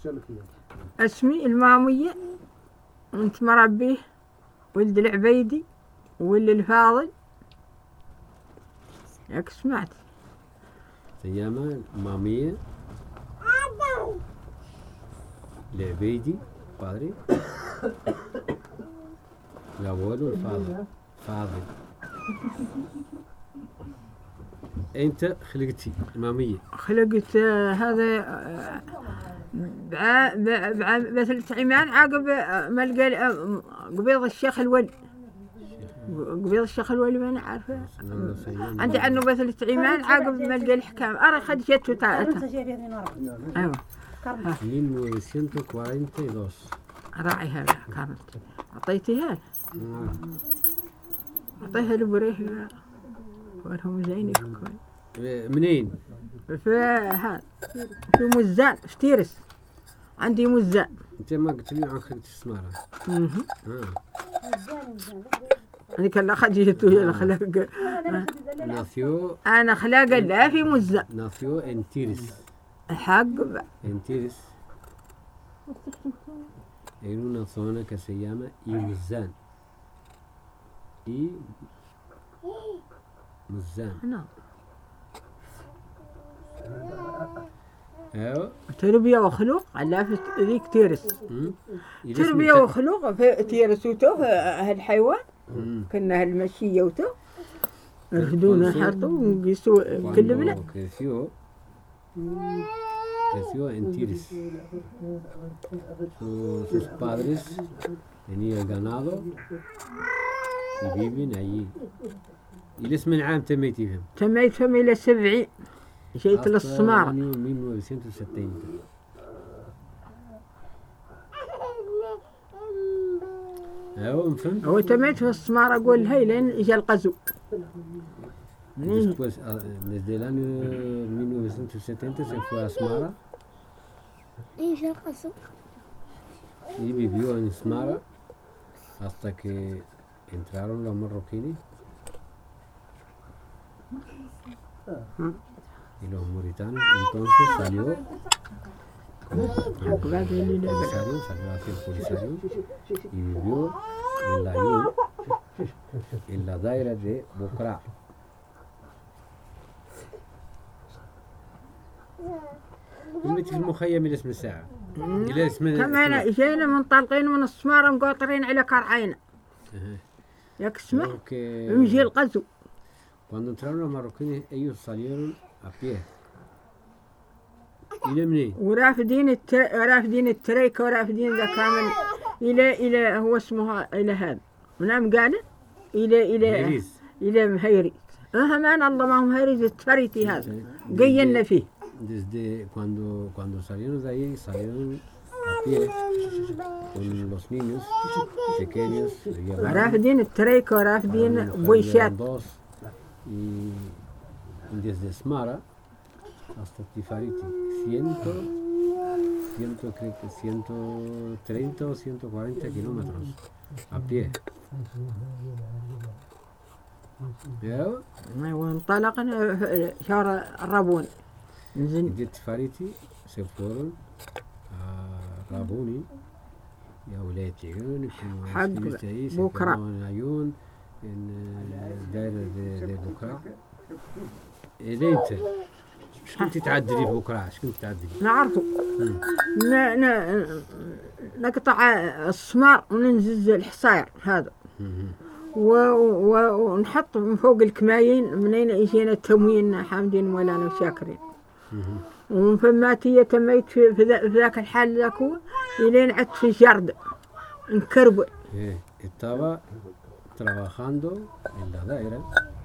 اسمي المامية، وانت مربيه ولد العبيدي ولد الفاضل. ياك سمعت؟ سيامة المامية العبيدي padre الأبوال والفاضل فاضل. أنت خلقتي المامية؟ خلقت هذا مثل عمان عقب ملقى قبيض الشيخ الولي. قبيض الشيخ الولي ما أنا عارفة. عندي عنه مثل عمان عقب ملقى الحكام. أنا خدشته تعالى. أيوة. 1942. راعي هذا كانت أعطيتها. أعطيها لبريه وهم زيني في الكويت. منين؟ في مزان في تيرس. عندي مزان. أنت ما قلت لي عن خلقت السمارة. أنا كلا خديته يلا خلاق. ناثيو. أنا خلاق لا في مزان. ناثيو انتيرس. حق. انتيرس. En una zona que se llama Imuzan. Imuzan. نعم. أيوة. تربية وخلق على في ذيك تيرس. تربية وخلق في تيرس وتو هالحيوان. كنا هالمشية وتو. يرفدونا حطوا ويقيسوا كل بلد. Creció en Tiris. Sus padres tenían ganado y viven allí. إلى اسم عام تميتي فيهم؟ تميت فيهم إلى 70. جيت للصمارة. 1970. أيوة فهمت. هو تميت في الصمارة أقول هاي لين إجا القزو. Después, desde el año 1970 se fue a Smara y vivió en Smara hasta que entraron los marroquíes y los mauritanos. Entonces salió hacia el Polisario y vivió en la Ayun, en la daira de Bokra. المتي في المخيم إلى اسم الساعة. إلى اسم. كمان جينا منطلقين من السمارة مقاطرين على كرعينا. ياك اسمع. نجي القزو. Cuando entraron los marroquíes ellos salieron a pie. إلى منين؟ ورافدين التريكة ورافدين ذا كامل إلى هو اسمه إلى هذا. ونام قال إلى مهيري. مان الله ما هو مهيري التريتي هذا. قيلنا فيه. Desde cuando salieron de ahí, salieron a pie con los niños pequeños. رافدين التريكة ورافدين بويشات. Y desde Smara hasta Tifariti, creo que 130 o 140 kilómetros a pie. وانطلقنا شهر الربون. De Tifariti se fueron a Rabuni y a Uletiyun, حق بكرة en Ayun, en الدائرة de بكرة. أنت ايش كنت تعدلي في بكرة؟ ايش كنت تعدلي؟ نعرفه. نقطع السمار وننزز الحصاير هذا. ونحط من فوق الكماين منين يجينا التموين حامدين مولانا وشاكرين. ومن فماتية تميت في ذاك الحال ذاك هو إلين عدت في جرد انكربل. Estaba trabajando en la daira.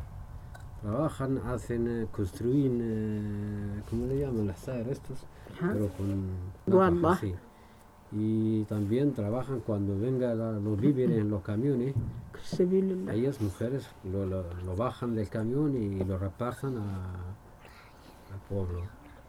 Construyen, ¿cómo le llaman? Las saeras estos, pero con والله. Sí. Y también trabajan cuando vengan los víveres en los camiones. Ellas mujeres lo bajan del camión y lo reparten al pueblo.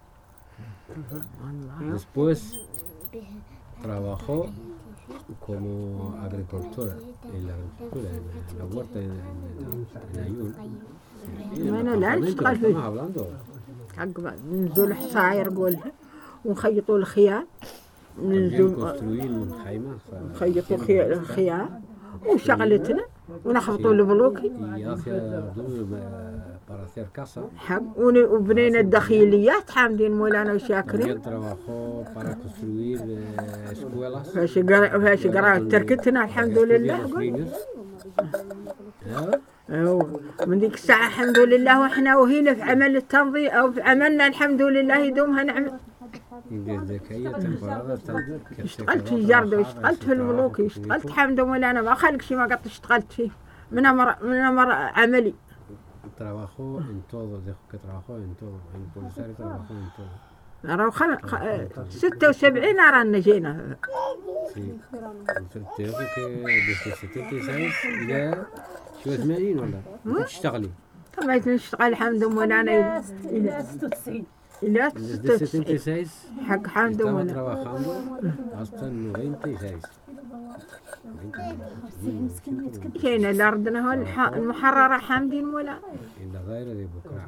Después trabajó como agricultora en la huerta en Ayun. أنا لا نشتغل فيه. عقب ننزل حصاير قولها ونخيطوا الخيام también construir خيطوا الخيام وشغلتنا ونخبطوا البلوكي y hacia para hacer casa. حق وبنينا الدخيليات حامدين مولانا وشاكرين. También trabajó para construir escuelas. فاش قرأت تركتنا الحمد لله. من ديك الساعة الحمد لله واحنا وهينا في عمل التنظيف او في عملنا الحمد لله يدومها نعمل. اشتغلت في الجردة واشتغلت في الملوكي واشتغلت الحمد لله انا ما خلق شي ما قد اشتغلت فيه من امر عملي. Trabajó en todo, dijo que trabajó en todo, en Polisario trabajó en todo. أرى 76 أرانا جينا. Sí, te digo que desde 76 إلى شو 80 ولا؟ كنت تشتغلي؟ تميت نشتغل الحمد لله أنا إلى 96. إلى 76 حق حمد لله. Estaba trabajando hasta el 96. جينا لأرضنا هو المحررة حمدين ولا. En la daira de Bucra.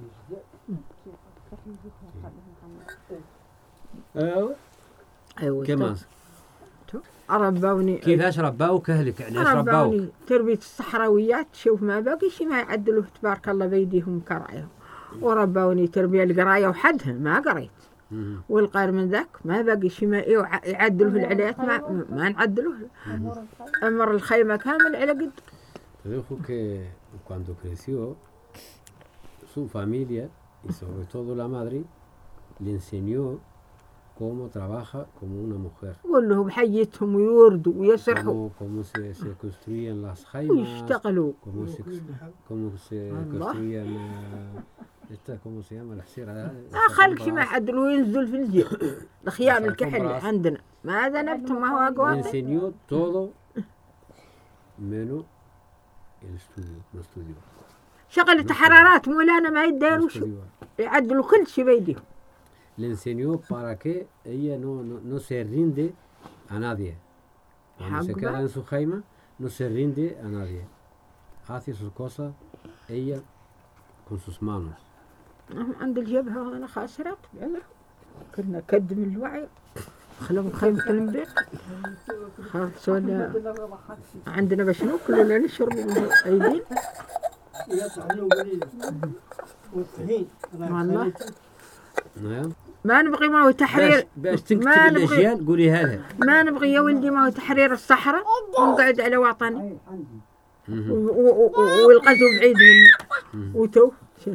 أيوة. ¿Qué más? ربوني. كيفاش رباوك أهلك؟ يعني إيش رباوك؟ ربوني تربية الصحراويات شوف ما باقي شي ما يعدلوه تبارك الله بيديهم كرايهم. وربوني تربية القراية وحدها ما قريت. والغير من ذاك ما باقي شي ما يعدلوه العليات ما نعدلوه. أمر الخيمة كامل على قد. Te dijo que cuando creció su familia y sobre todo la madre le enseñó cómo trabaja como una mujer. قول لهم بحيتهم ويوردوا ويسرحوا. Cómo se construían las jaimas. ويشتغلوا. Cómo se construían ¿cómo se llama la sierra? خلق شي ما يعدلوا ينزل في الجيل. الخيام الكحل عندنا. ما ذنبتهم ما هو أقوى. Le enseñó todo menos el estudio, no estudió. شغلة حرارات مولانا ما يديروش يعدلوا كل شيء بيديهم. Le enseñó para que ella no se rinde a nadie. Cuando se queda en su jaima, no se rinde a nadie. Hace sus cosas ella con sus manos. عند الجبهة أنا خاسرات كنا كدم الوعي خلهم خيمة البيت خلاص ولا عندنا بشنو كلنا نشرب أيدين والله ما نبغي ما هو تحرير باش تكتب الأجيال قوليها لها ما نبغي يا ولدي ما هو تحرير الصحراء ونقعد على وطني والغزو بعيد مني وتو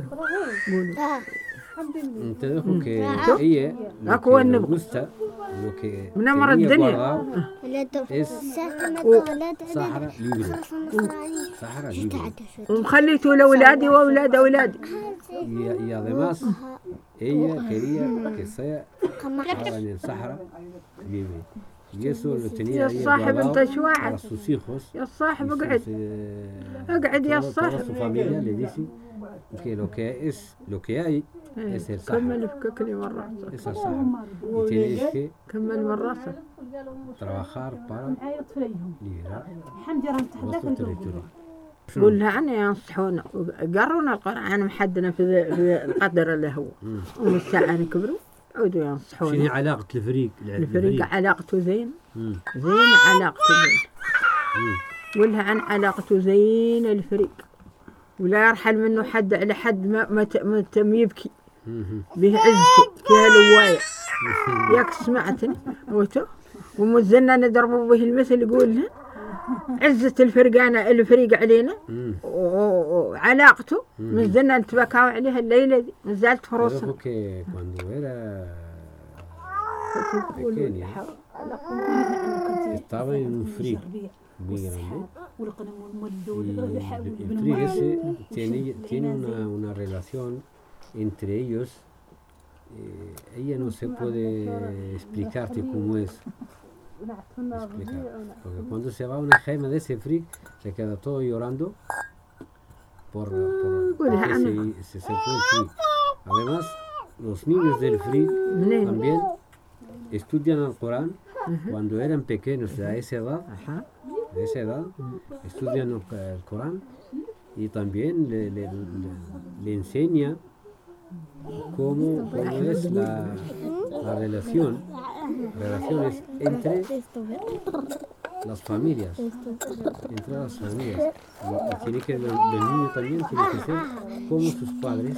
Te dejo que ella lo que le gusta, lo que tenía guardado es Sahara libre. Sahara libre. ومخليته لأولادي وأولاد أولادي. Y además ella quería que sea en el Sahara libre. Y eso lo tenía ella para sus hijos. يا صاحب اقعد. اقعد يا صاحب. Toda su familia le dice que lo que hay es el Sahara. كمل بككلي مرة. Es el Sahara. Y tienes que كمل مرة. trabajar para liberar vuestro territorio. قول لها أنا ينصحونا قرونا القرآن محدنا في القدر اللي هو ومن الساعة كبروا عودوا ينصحونا. شنو علاقة الفريق؟ الفريق علاقته زين. زين علاقته زين. قول لها عن علاقته زين الفريق ولا يرحل منه حد على حد ما تم يبكي به عزته فيها لواية. ياك سمعتني وتو ومزلنا نضربوا به المثل يقول لها عزة الفرقانة الفريق علينا وعلاقته مزلنا نتبكاو عليها الليلة دي نزلت فروسنا. estaba en un frío muy grande y el frío ese tiene una relación entre ellos. Ella no se puede explicarte cómo es explicar, porque cuando se va a una jaima de ese frío se queda todo llorando porque se fue el frío. Además los niños del frío también estudian el Corán cuando eran pequeños de esa edad, estudian el Corán y también le enseña cómo es la relación relaciones entre las familias. Entre las familias. Tiene que, el niño también tiene que ser como sus padres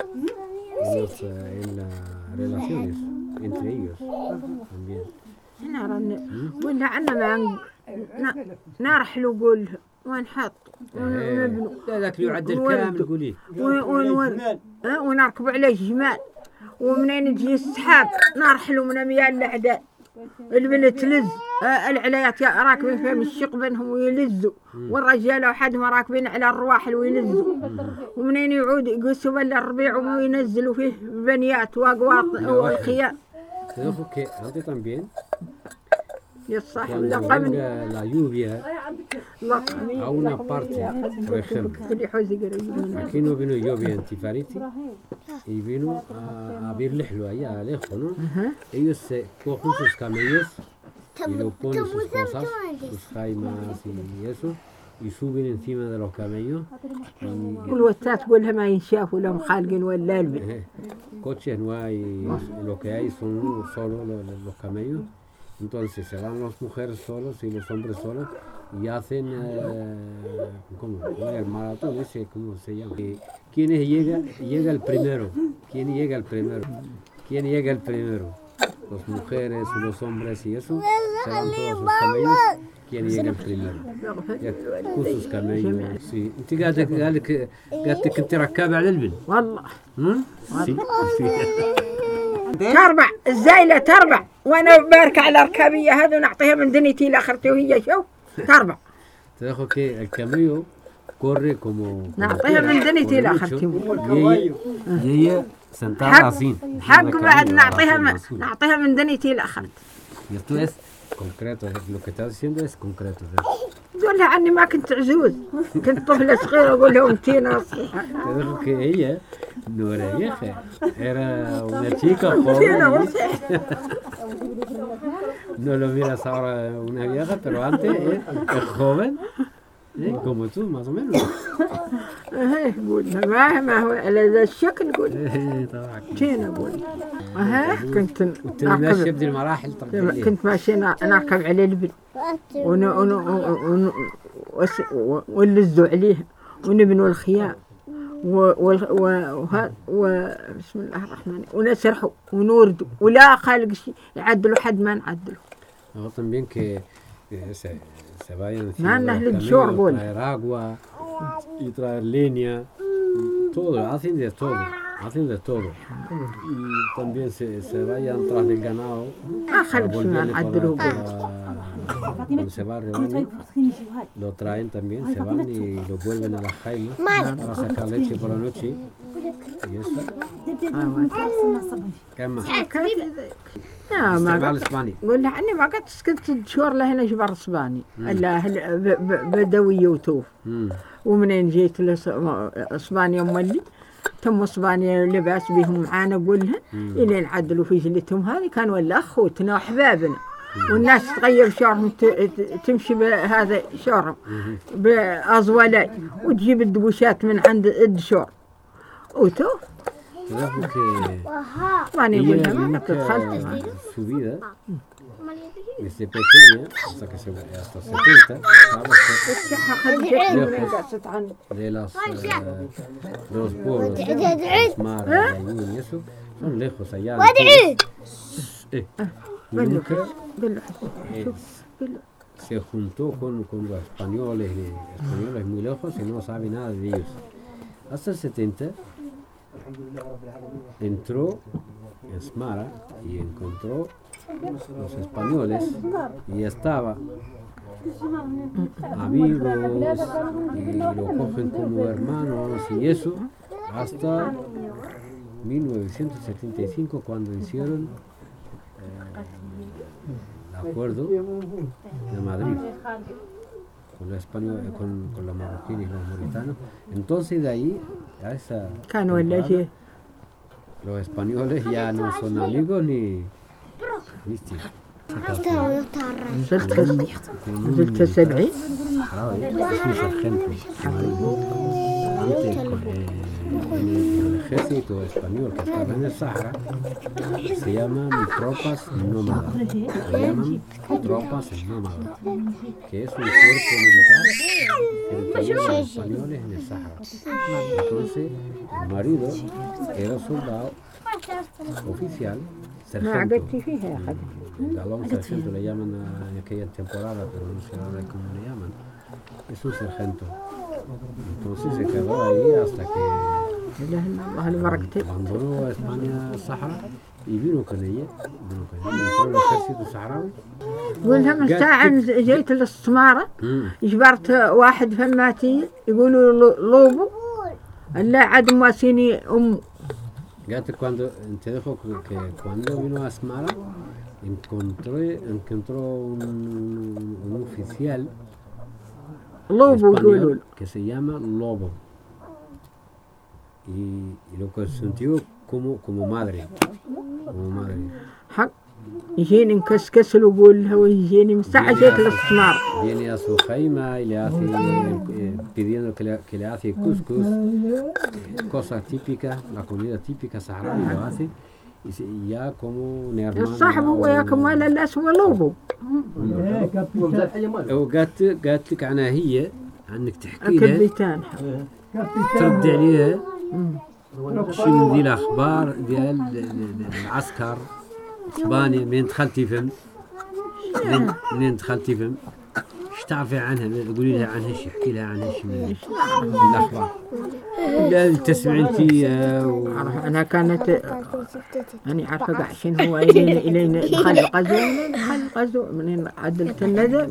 en las relaciones entre ellos también. ولا عنا نرحلوا قول ونحط ونبنوا ذاك يعدل كامل قولي ونركبوا عليه جمال ومنين يجي السحاب نرحلوا من ميال الأعداء البنت لز العليات راكبين فيهم الشق بينهم ويلزوا والرجال وحدهم راكبين على الرواحل ويلزوا ومنين يعود يقصوا بل الربيع وينزلوا فيه بنيات واقواط والخيام. que antes también cuando venga la lluvia a una parte, por ejemplo, aquí no vino lluvia en Tifariti y vino a Birlehlo allá lejos, ¿no? Ellos se cogen sus camellos y lo ponen sus cosas, sus jaimas y eso, y suben encima de los camellos. والوتات تقولها ما ينشافوا لهم خالقين ولا البن. Coches no hay, lo que hay son solo los camellos. Entonces se van las mujeres solos y los hombres solos y hacen ¿cómo? El maratón ese, ¿cómo se llama? ¿Quién llega el primero? ¿Quién llega el primero? ¿Quién llega el primero? Las mujeres, los hombres y eso, se van todos los camellos. ¿Quién llega el primero? Con sus camellos. Sí. ¿انت قالت كنت ركابة على البن؟ والله. sí. تربع الزايلة تربع وانا بارك على ركابية هذا ونعطيها من دنيتي لاخرتي وهي شوف تربع. Te dejo que el camello corre como نعطيها من دنيتي لاخرتي. y ella sentada así. حق بعد نعطيها من دنيتي لاخرتي. Y esto es concreto, lo que estás diciendo es concreto. تقول لها عني ما كنت عزوز كنت طفلة صغيرة أقول لهم تينا صغيرة. Te dejo que ella no era vieja, era una chica joven. No lo miras ahora una vieja, pero antes es joven, como tú más o menos. قول ما هو على ذا الشكل قول تينا قول كنت ماشية بدي المراحل كنت ماشية نركب على البن ونلزوا عليها ونبنوا الخيام بسم الله الرحمن ونسرحوا ونوردوا ولا خالق شيء يعدلوا حد ما نعدلوا. también que se vayan traer agua y traer leña, todo, hacen de todo. Y también se vayan tras del ganado. Cuando se va a rebaño, lo traen también, se van y lo vuelven a las jaimas para sacar leche por la noche. Y eso. ¿Qué más? استقبال اسباني. قلنا عني ما قد سكنت شهور لهنا جبر اسباني الا بدوي وتوف. ومنين جيت لاسبانيا مولي تم اسبانيا لباس بهم معانا قولها الين عدلوا في جلتهم هذه كان ولا اخوتنا وحبابنا والناس تغير شعرهم تمشي بهذا شعرهم بازولاي وتجيب الدبوشات من عند الدشور وتوف. Su vida desde pequeña hasta 70 de los pueblos los mares y eso son lejos allá. Nunca se juntó con los españoles muy lejos y no sabe nada de ellos. Hasta el 70 entró en Smara y encontró los españoles y estaba amigos y lo cogen como hermanos y eso hasta 1975 cuando hicieron el acuerdo de Madrid con los españoles, con los marroquíes y los mauritanos. Entonces de ahí a esa temporada, los españoles ya no son amigos ni ¿viste? زلت 70 sargento. Antes el ejército español que estaba en el Sahara se llaman tropas nómadas, se llaman tropas nómadas, que es un cuerpo militar que tenían los españoles en el Sahara. Entonces, el marido era soldado oficial, sargento, galón sargento le llaman en aquella temporada, pero no sé ahora cómo le llaman, es un sargento. Entonces se quedó ahí hasta que abandonó a España el Sahara y vino con ella, entró el ejército saharaui. قولها من ساعة جيت للسمارة جبرت واحد فماتي يقولوا لوبو لا عاد مواسيني Fíjate te dejo que cuando vino a Smara encontró un oficial Lobo español que se llama Lobo y lo consintió como madre. حق يجيني مكسكس له يقول له يجيني من ساعة جيت للسمار. Viene a su jaima y le hace pidiendo que le hace cuscús, cosa típica, la comida típica saharaui lo hace y ya como un hermano. الصاحب هو يا كمال اللي اسمه لوبو. قالت لك عنها هي عنك تحكي لها ترد عليها شي من ذي الاخبار ديال العسكر اسبانيا منين دخلتي فهم ايش تعرفي عنها قولي لها عنها شي احكي لها عنها شي من الاخبار لا تسمعي انت انا كانت أنا عارفة قاعدين هو إلينا دخل الغزو منين عدلت الندى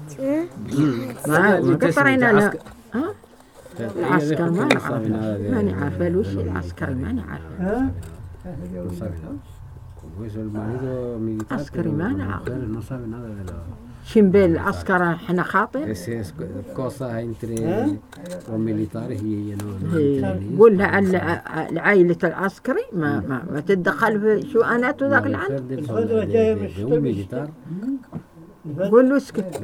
ما قطرينا لا العسكر ما نعرف ماني عارفة لوش العسكر ماني عارفة عسكري ما نعرف شنبيل العسكر احنا خاطر كوسا انتري وميليتاري هي قول لها عائلة العسكري ما تتدخل في شؤونات ذاك العام قول له اسكت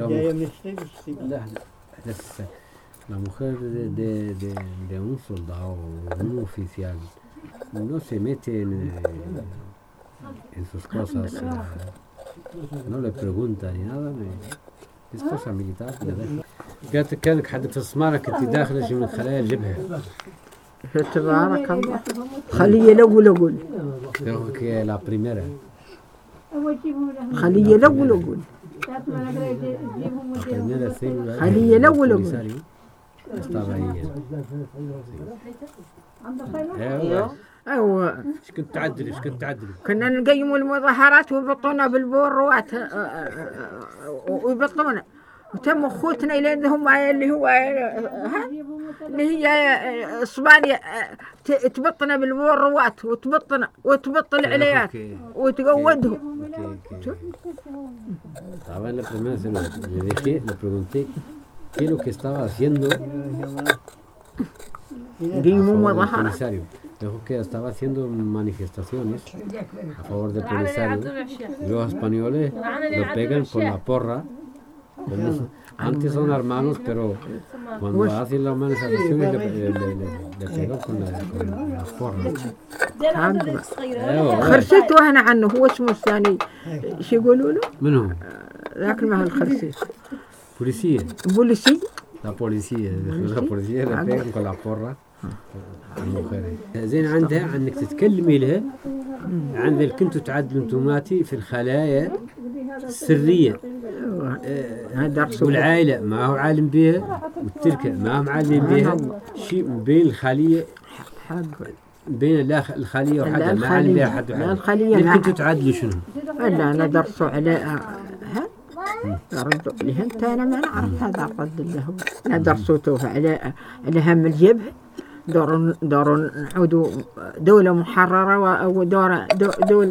la mujer de un soldado o un oficial no se mete en sus cosas, no le pregunta ni nada, es cosa militar. قالت كانك حدك في السمارة كنت داخلة شي من خلايا الجبهة. تبارك الله. خليه الأول. Creo que la primera. خليه الأول. خليه الأول. Estaba ahí. أيوة. إيش كنت تعدلي؟ كنا نقيموا المظاهرات ويبطونا بالبروات ويبطونا وتم أخوتنا إلى هم اللي هو اللي هي إسبانيا تبطنا بالبروات وتبط العليات وتقودهم. Estaba en la primera cena. Le pregunté qué es lo que estaba haciendo. Dijo que estaba haciendo manifestaciones a favor del Polisario. Los españoles lo pegan con la porra. Antes son hermanos, pero cuando hacen las manifestaciones le pegan con la porra. خرسيت وهنا عنه هو اسمه الثاني شو يقولوا له؟ من هو؟ ذاك ما الخرسيت. Policía. La policía le pegan con la porra. زين عندها انك تتكلمي لها عن ذا كنتوا تعدلوا انتماتي في الخلايا السريه والعائله ما هو عالم بها والتركه ما هم عالمين بها شيء بين الخليه بين الخليه وحدها ما عالم بها حد وحدها كنتوا تعدلوا شنو؟ لا انا درسوا على ردوا لي انت انا ما نعرف هذا الرد اللي هو انا درسوته على هم الجبهه دور نعودوا دولة محررة ودولة دولة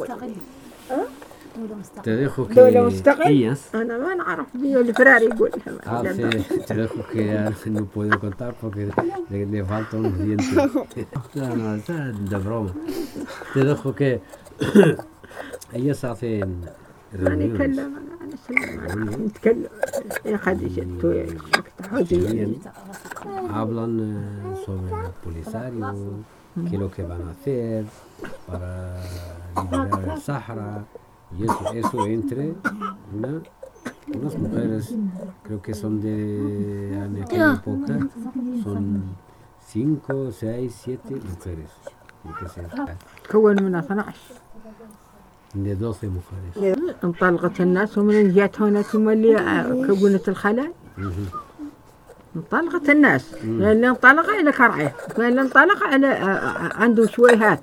مستقلة. أنا ما نعرف بيه الفرار يقول. Te dejo que no puedo contar porque le faltan unos dientes. No, está de broma. Te dejo que ellas hacen reuniones. نتكلم يا خديجة hablan sobre el Polisario, qué es lo que van a hacer para liberar el Sahara, y eso entre unas mujeres, creo que son en aquella época, son 5, 6, 7 mujeres. تكون من 12 de 12 mujeres. انطلقت الناس ومن جات هنا ثم اللي كونت الخلايا انطلقت الناس اللي انطلق إلى كرعيه اللي انطلق على عنده شويهات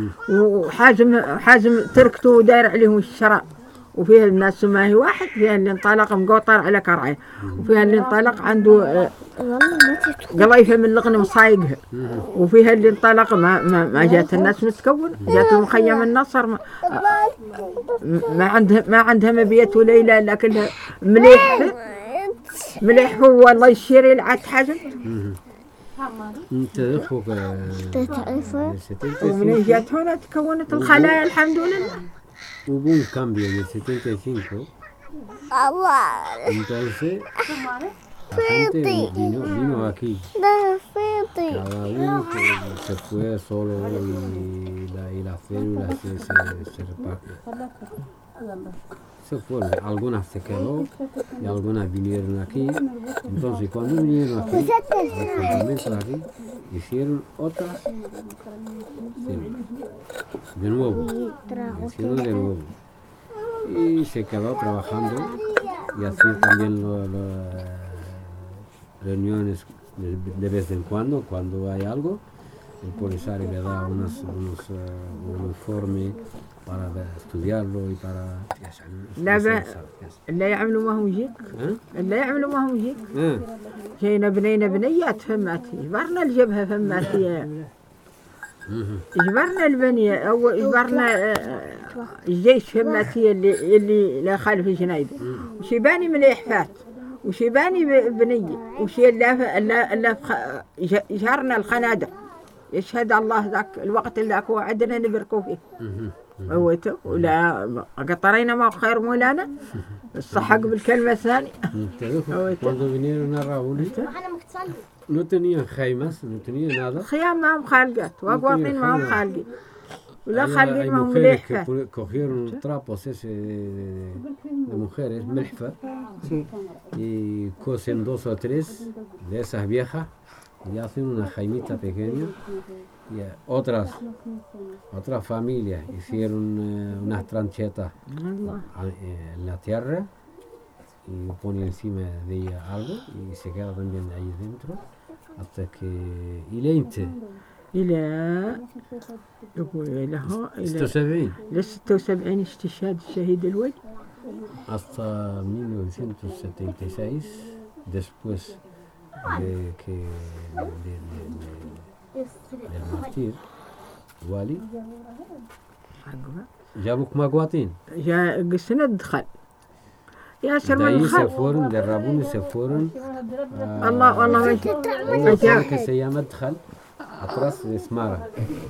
وحازم تركته وداير عليهم الشراء وفيها الناس ما هي واحد فيها اللي انطلق مقوطر على كرعيه وفيها اللي انطلق عنده قلايفه من الغنم صايقها وفيها اللي انطلق ما جات الناس متكون جات مخيم النصر ما عندها مبيت وليله لكنها مليح هو الله يشير العاد حاجه ومن جات هنا تكونت الخلايا الحمد لله. Hubo un cambio en el 75, entonces la gente vino aquí, cada uno se fue solo y la célula se repartió. Se fueron, algunas se quedó y algunas vinieron aquí. Entonces cuando vinieron aquí, los campamentos aquí, hicieron otras células. De nuevo, hicieron de nuevo. Y se quedó trabajando y hacía también reuniones de vez en cuando hay algo. El Polisario le da un informe para estudiarlo y para... لا يعملوا ما هم يجيك لا يعملوا ما هم يجيك جينا بنيات فماتي جبرنا الجبهة فماتي جبرنا البنية أو جبرنا الجيش فماتي اللي لا خالف جنايده وشيباني مليح فات وشيباني بنية وشي اللي جهرنا الخنادق يشهد الله ذاك الوقت اللي أكو عندنا نبركوا فيه موته ولا قطرينا ما خير مولانا الصحق بالكلمة الثانية. Cuando vinieron a Raúl no tenían jaimas, no tenían nada. خيام ما هم خالقات وقواطين ما هم خالقين ولا خالقين ما هم مليح. Hay mujeres que cogieron trapos de mujeres, melfa, y cosen 2 o 3 de esas viejas y hacen una jaimita pequeña. Y otras familias hicieron unas tranchetas en la tierra y ponen encima de ella algo y se queda también ahí dentro hasta que إلى 76 استشهاد الشهيد الولي hasta 1976 después de que del mártir والي جابوك مقواطين جا قسنا دخل ياسر من دخل دخل se fueron derrabunes se fueron الله una zona que se llama Djal atrás de Smara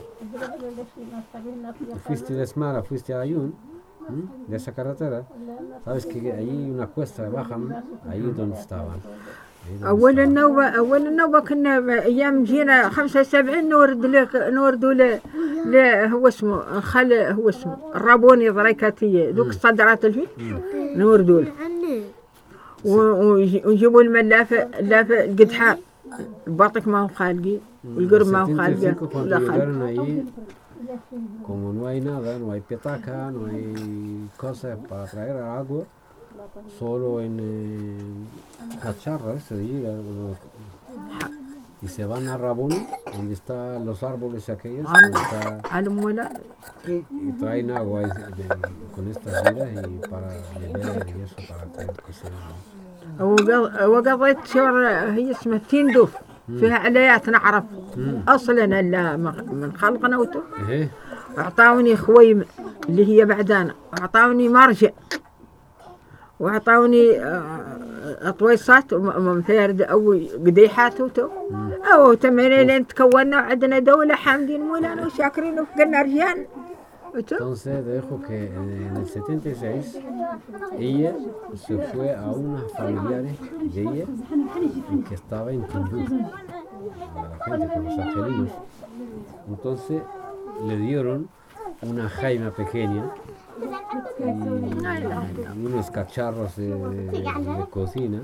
fuiste de Smara fuiste a Ayun de esa carretera sabes que hay una cuesta bajan ahí donde estaban أول النوبة كنا أيام جينا 75 نوردوا هو اسمه هو اسمه الرابوني ضريكاتية ذوك الصدرات الفيل نوردوا له ويجيبوا الملافة القدحاء الباطك ما هم خالقين والقرب ما هم خالقين ولا خالقين. Como no hay nada, no hay petaca, no hay cosas para traer agua, solo en cacharras se diga, y se van a Rabón, donde están los árboles aquellos, y traen agua con estas vidas y para beber y eso, para traer cosas. وقضيت شهر هي اسمها تندوف فيها عليات نعرف أصلا إلا من خلقنا وتو أعطاوني خويم اللي هي بعدانا أعطاوني مرجع وأعطاوني أطويصات ومفارد أو قديحات وتو أو تمرين تكوننا وعندنا دولة حامدين مولانا وشاكرين وفقنا رجال Entonces dejo que en el 76 ella se fue a unas familiares de ella que estaba en Timbuktu, a la gente, con los argelinos. Entonces le dieron una jaima pequeña y unos cacharros de cocina.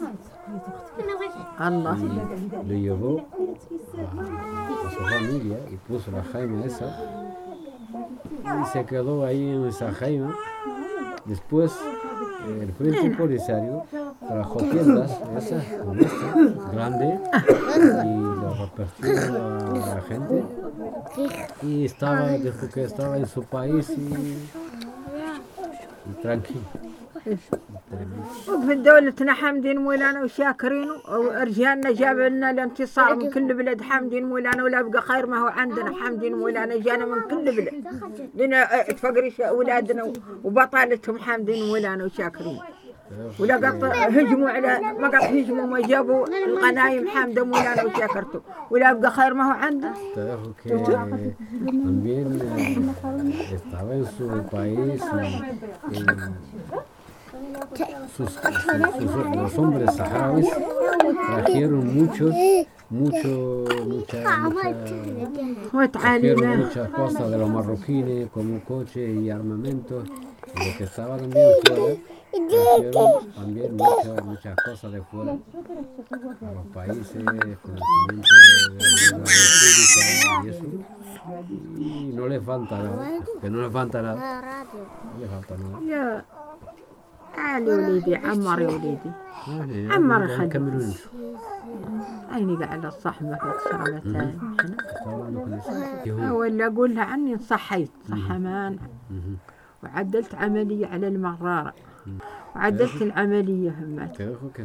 Y le llevó a su familia y puso la jaima esa y se quedó ahí en esa jaima. Después el frente policiario trajo tiendas esas como esta, grande, y lo repartió a la gente y dijo que estaba en su país y tranquilo. وفي دولتنا حامدين مولانا وشاكرين ورجالنا جاب لنا الانتصار من كل بلد حامدين مولانا ولا بقى خير ما هو عندنا حامدين مولانا جانا من كل بلد لنا تفقرش اولادنا وبطالتهم حامدين مولانا وشاكرين ولا قط هجموا على ما قط هجموا ما جابوا الغنايم حامده مولانا وشاكرته ولا بقى خير ما هو عندنا. También estaba en su país los hombres saharauis trajeron muchas cosas de los marroquíes como coches y armamentos, y lo que estaba también fuera trajeron también muchas cosas de fuera a los países, conocimiento de la república y eso, y no les falta nada, que no les falta nada, no les falta nada. تعالي وليدي عمر يا وليدي عمر خلي عيني قاعدة الصحمة في الشغلتين ولا أقول لها عني صحيت صحمان وعدلت عملية على المرارة وعدلت العملية همات.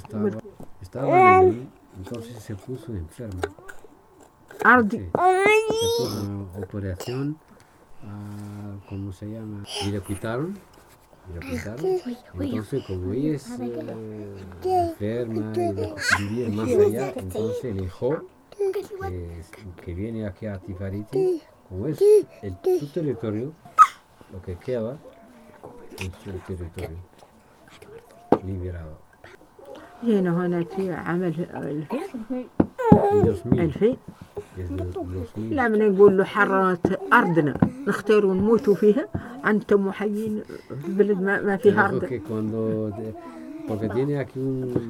Entonces se puso enferma. أرضي. Se puso una operación, ¿cómo se llama? Y le quitaron. Entonces como ella es enferma y de vivir más allá, entonces el hijo que viene aquí a Tifariti, como es su territorio, lo que queda es su territorio liberado. هنا هناك عمل الفين لا من نقول له حررت أرضنا نختار ونموتوا فيها أنتم محيين في بلد ما فيها أرض. Porque tiene aquí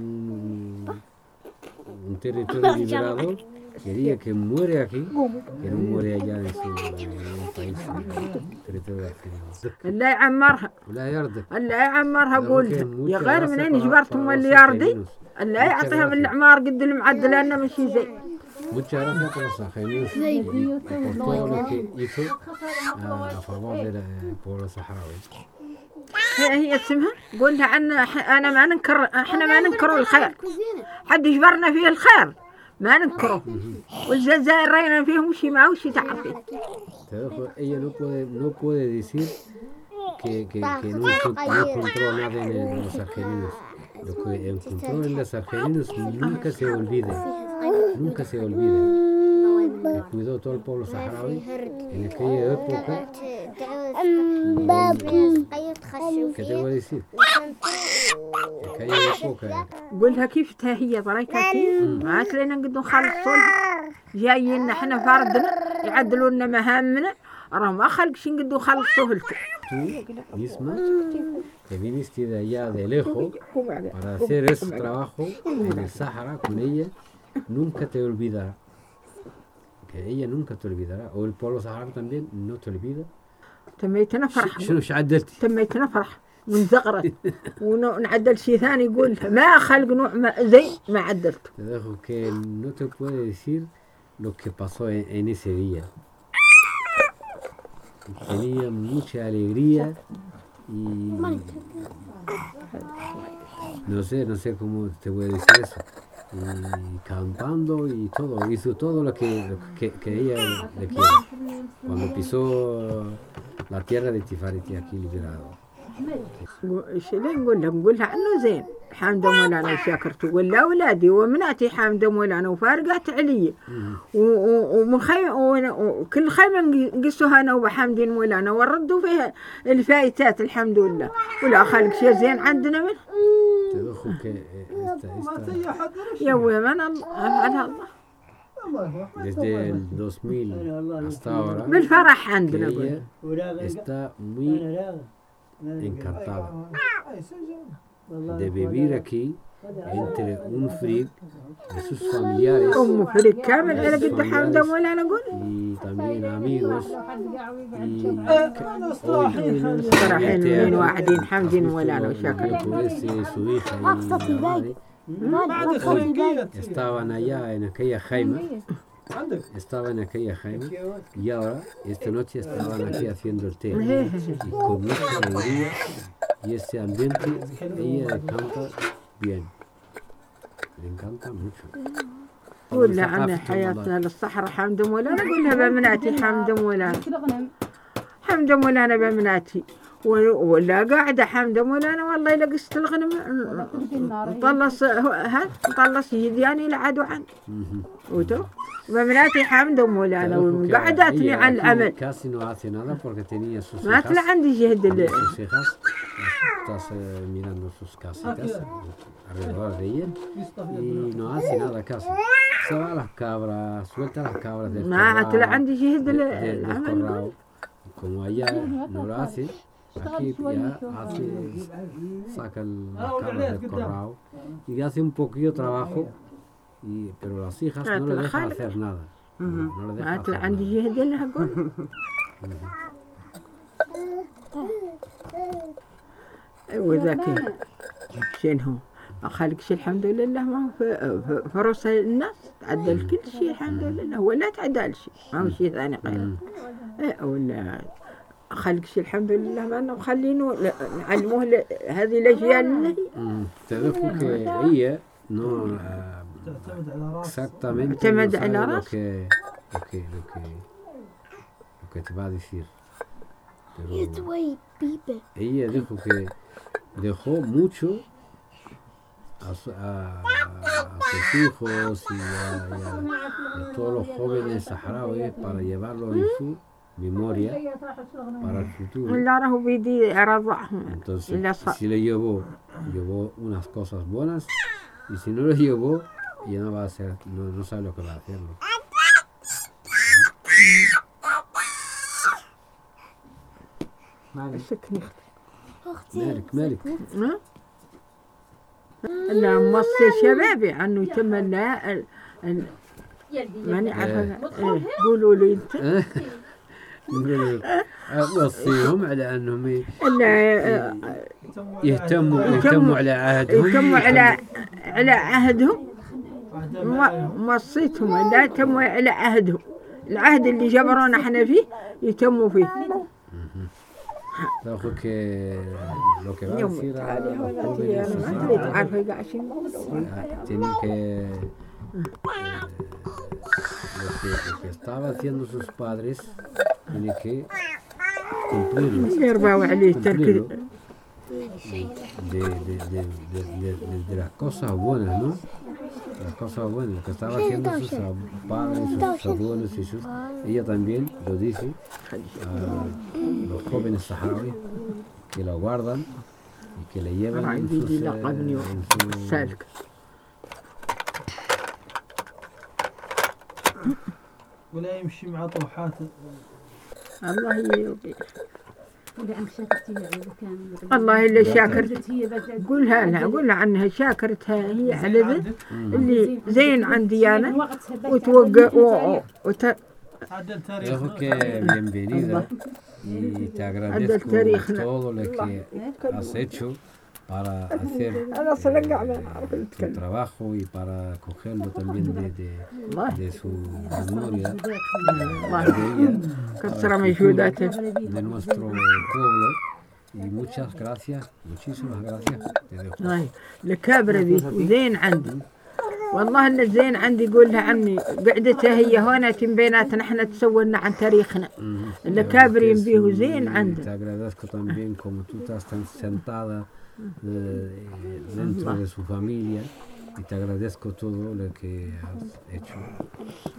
un territorio liberado, quería que muere aquí, que no muere allá en su país, territorio argentino. لا يعمرها لا يعمرها قولها يا غير منين جبرتم اللي يرضي لا يعطيها من الأعمار قد المعدلة لنا ماشي زي. Muchas gracias por los argelinos y por todo lo que hizo a favor del pueblo saharaui. هي اسمها قول لها أنا ما ننكر إحنا ما ننكر الخير حد يجبرنا فيه الخير ما ننكره والجزائر رأينا فيهم وشي ما وشي تعرفي. Ella no puede decir que no encontró nada en los argelinos. Lo que encontró en los argelinos nunca se olvide. Nunca se olvide que cuidó todo el pueblo saharaui en aquella época. ¿Qué te voy a decir? En aquella época. قولها كيف هي طريقة كيف ما تلينا نقدر نخلصونها جايين احنا فردنا يعدلوا لنا مهامنا راه ما خلقش نقدر نخلصوه لكم. Tú misma te viniste de allá de lejos para hacer ese trabajo en el Sahara con ella. Nunca te olvidará, que ella nunca te olvidará, o el pueblo saharaui también no te olvida. تميتنا فرح شنو عدلتي؟ تميتنا فرح ونزغرت ونعدل شيء ثاني يقول ما خلق نوع زي ما عدلته. Te dejo que no te puede decir lo que pasó en ese día. Tenía mucha alegría y no sé cómo te voy a decir eso. Y cantando y todo, hizo todo lo que ella le quiere. Cuando pisó la tierra de Tifariti aquí liberado. ايش اللي نقول لها انه زين حامدة مولانا وشاكرته ولا اولادي ومناتي حامدة مولانا وفارقات علي وكل خيمة نقصوها انا وحامدين مولانا ونردوا فيها الفايتات الحمد لله ولا خالق شيء زين عندنا منه يا وين الله desde el 2000 hasta ahora بالفرح عندنا ella está muy encantada de vivir aquí entre un freak de sus familiares فريق كامل على قد حامدة مولانا نقول y también amigos صراحين من واحدين حامدين مولانا وشاكر su hija y la madre estaban allá en aquella jaima y ahora esta noche estaban aquí haciendo el té y con mucha alegría y ese ambiente ella le canta bien, le encanta mucho. قول لها عن حياتها للصحراء حامدة مولانا قول لها بمناتي حامدة مولانا بمناتي ولا قاعدة حامدة مولانا والله لقست الغنم مطلص يدياني لعدو عن وتو بمناتي حامدة مولانا وقعدتني عن العمل ما طلع عندي جهد Estás mirando sus casitas alrededor de ella y no hace nada casi. Se va a las cabras, suelta las cabras del corral. Como allá no lo hace, aquí ya saca las cabras del corral y hace un poquillo trabajo, pero las hijas no le dejan hacer nada. No le dejan hacer nada. وذاك شنو خالق شيء الحمد لله ما هو فرص الناس تعدل كل شيء الحمد لله ولا تعدل شيء ما هو شيء ثاني غيره ولا خالق شيء الحمد لله ما انه مخلينه نعلموه هذه الاشياء اللي تعرفوا هي no exactamente تعتمد على lo que te va a decir. Ella dijo que dejó mucho a sus hijos y a todos los jóvenes saharauis para llevarlo en su memoria para el futuro. Entonces, si le llevó unas cosas buenas y si no le llevó, ya no va a hacer, no sabe lo que va a hacerlo. مالك لا موصي شبابي عنه يتمنى ماني عارفه قولوا لي انت وصيهم على انهم يهتموا على عهدهم وصيتهم لا يهتموا على عهدهم العهد اللي جبرونا احنا فيه يهتموا فيه Ojo que lo que va a decir a los jóvenes tienen que lo que estaba haciendo sus padres tiene que cumplirlo de las cosas buenas, ¿no? Las cosas buenas, lo que estaba haciendo sus padres, sus abuelos y ella también lo dice a los jóvenes saharauis que lo guardan y que le llevan en sus ولا يمشي مع طروحات الله يرضي الله اللي شاكرت قولها لها عنها شاكرتها هي على اللي زين عندي أنا وتوقع عدل تاريخ. Dejo que bienvenida y te agradezco todo lo que has hecho para hacer tu trabajo y para cogerlo también de su memoria de nuestro pueblo y muchas gracias, muchísimas gracias. الكابرة ذي زين عندي والله إن الزين عندي يقول لها عمي قعدتها هي هنا بيناتنا احنا تسولنا عن تاريخنا اللي كابرين به زين عندنا. Te agradezco también como tú estás tan sentada dentro de su familia y te agradezco todo lo que has hecho.